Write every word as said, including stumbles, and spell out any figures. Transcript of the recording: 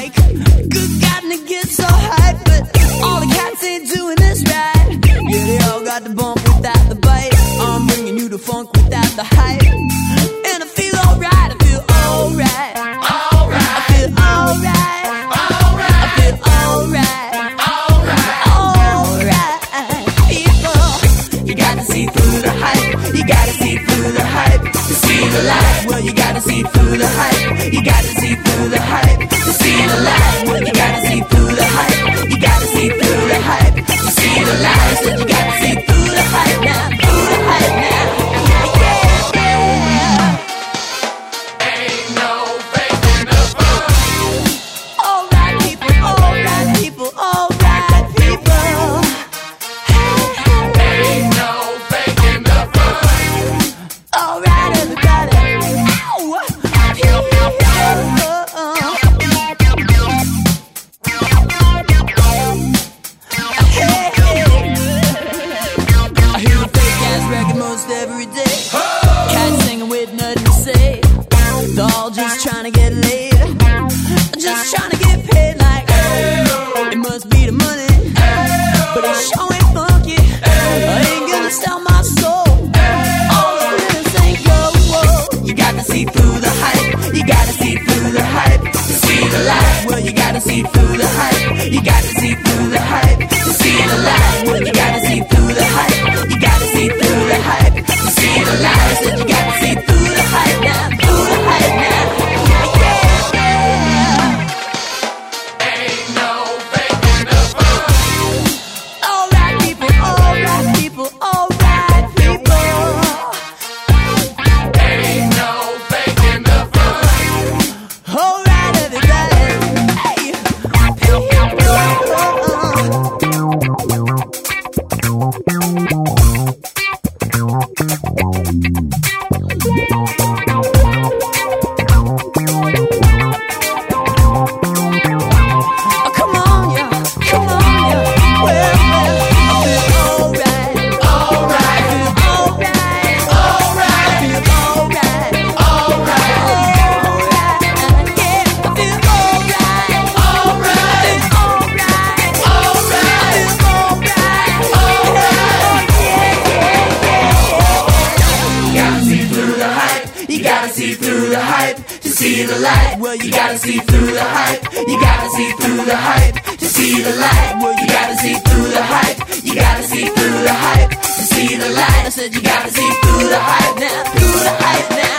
mic. Good God, and it gets so hype, but all the cats ain't doing this right. Yeah, they all got the bump without the bite. I'm bringing you the funk without the hype. And I feel alright, I feel alright. Alright. I feel alright. Alright. I feel alright. Alright. Alright. People, you gotta see through the hype. You gotta see through the hype to see the light. Well, you gotta see through the hype. You gotta see through the hype to see the light. Well, you gotta see through the hype. You gotta see through the hype to see the light. I said you gotta see through the hype now. Through the hype now. Yeah, yeah. Ain't no faking the fun. All right, people. All right, people. All right, people. Ain't no faking the fun. All right, everybody. Ow! Hey, hey. I hear a fake ass record most every day. Cats singing with nothing to say. They're all just trying to get laid. Just trying to get paid like, oh, it must be the money. But it sure ain't funky. I ain't gonna sell my soul. All of this ain't yo. You gotta see through the hype. You gotta see through the hype to see the light. Well, you gotta see through the hype. You gotta see through the hype to see the light. Well, you gotta see through the hype. You gotta see through the hype to see the light. I said you gotta see through the hype now. Through the hype now. Yeah, yeah. Ain't no faking the fun. All right, people. All right, people. All right, people. Ain't no faking the fun. All right, everybody. Hey, oh, come on, yeah, come on, yeah. Well, well, I feel alright. Alright, I feel alright. alright, I feel alright. alright, Alright, yeah. I feel alright. alright, I feel alright. alright, I feel alright. alright. Yeah, yeah, yeah. You gotta see through the hype. You gotta see through the hype to see the light. Well, you gotta see through the hype. You gotta see through the hype to see the light. Well, you gotta see through the hype. You gotta see through the hype to see the light. I said you gotta see through the hype now, through the hype now.